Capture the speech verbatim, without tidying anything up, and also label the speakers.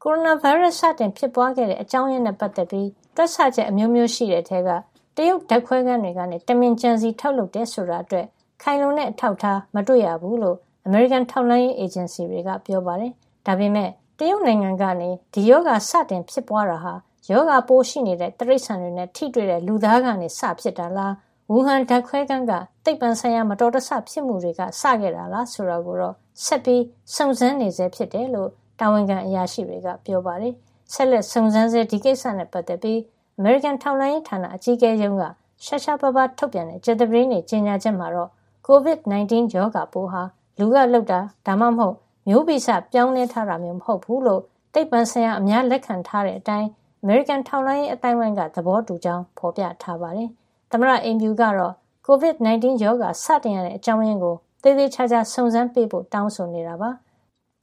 Speaker 1: ကိုရိုနာဗိုင်းရပ်စ်စတင်ဖြစ်ပွားခဲ့တဲ့အကြောင်းရင်းနဲ့ပတ်သက်ပြီးတွက်ဆချက်အမျိုးမျိုးရှိတဲ့ထဲကတရုတ်ဓာတ်ခွဲခန်းတွေကနေတမင်ကြံစီထုတ်လုပ်တယ်ဆိုတာအတွက်ခိုင်လုံတဲ့အထောက်အထားမတွေ့ရဘူးလို့အမေရိကန်ထောက်လှမ်းရေးအေဂျင်စီတွေကပြောပါတယ်။ဒါပေမဲ့တရုတ်နိုင်ငံကနေဒီရောဂါစတင်ဖြစ်ပွားတာဟာရောဂါပိုးရှိနေတဲ့တိရစ္ဆာန်တွေနဲ့ထိတွေ့တဲ့လူသားကနေစဖြစ်တာလားဝူဟန်ဓာတ်ခွဲခန်းကသိပ္ပံဆိုင်ရာမတော်တဆဖြစ်မှုတွေကစခဲ့တာလားဆိုတာကိုတော့ဆက်ပြီးစုံစမ်းနေဆဲဖြစ်တယ်လို့တာဝန်ခံအရာရှိတွေကပြောပါတယ်။ဆက်လက်စုံစမ်းဆဲဒီကိစ္စနဲ့ပတ်သက်ပြီးအမေရိကန်ထောက်လှမ်းရေးဌာနအကြီးအကဲရုံးကရှာရှာပါပါထုတ်ပြန်တဲ့ကြေညာပရိနေကြေညာချက်မှာတော့ ကိုဗစ် ၁၉ ရောဂါပိုးဟာလူကလှုပ်တာဒါမှမဟုတ်မျိုးဗီဇပြောင်းလဲထားတာမျိုးမဟုတ်ဘူးလို့သိပ္ပံဆိုင်ရာအများလက်ခံထားတဲ့အတိုင်းအမေရိကန်ထောက်လှမ်းရေးအတိုင်းအဝိုင်းကသဘောတူကြောင်းဖော်ပြထားပါတယ်။သမ္မတအိမ်ဖြူကတော့ကိုဗစ် ၁၉ ရောဂါစတင်ရတဲ့အကြောင်းရင်းကိုသေသေးချာချာစုံစမ်းပေးဖို့တောင်းဆိုနေတာပါ။